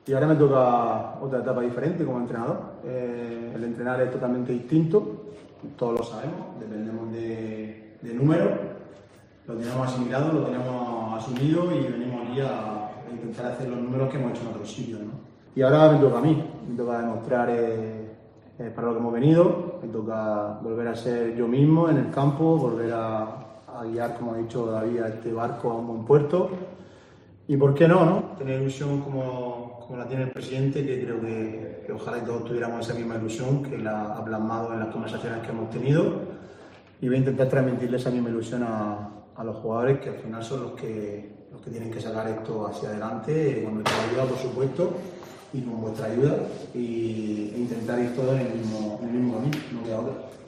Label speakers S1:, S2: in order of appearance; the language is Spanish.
S1: Y ahora me toca otra etapa diferente como entrenador. El entrenar es totalmente distinto, todos lo sabemos, dependemos de números, lo tenemos asimilado, lo tenemos asumido y venimos aquí a intentar hacer los números que hemos hecho en otros sitios, ¿no? Y ahora me toca a mí, me toca demostrar para lo que hemos venido, me toca volver a ser yo mismo en el campo, volver a guiar, como ha dicho David, a este barco a un buen puerto. Y por qué no, tener ilusión como la tiene el presidente, que creo que ojalá todos tuviéramos esa misma ilusión que la ha plasmado en las conversaciones que hemos tenido, y voy a intentar transmitirle esa misma ilusión a los jugadores, que al final son los que tienen que sacar esto hacia adelante, con nuestra ayuda, por supuesto, y con vuestra ayuda, e intentar ir todos en el mismo camino, no queda otra.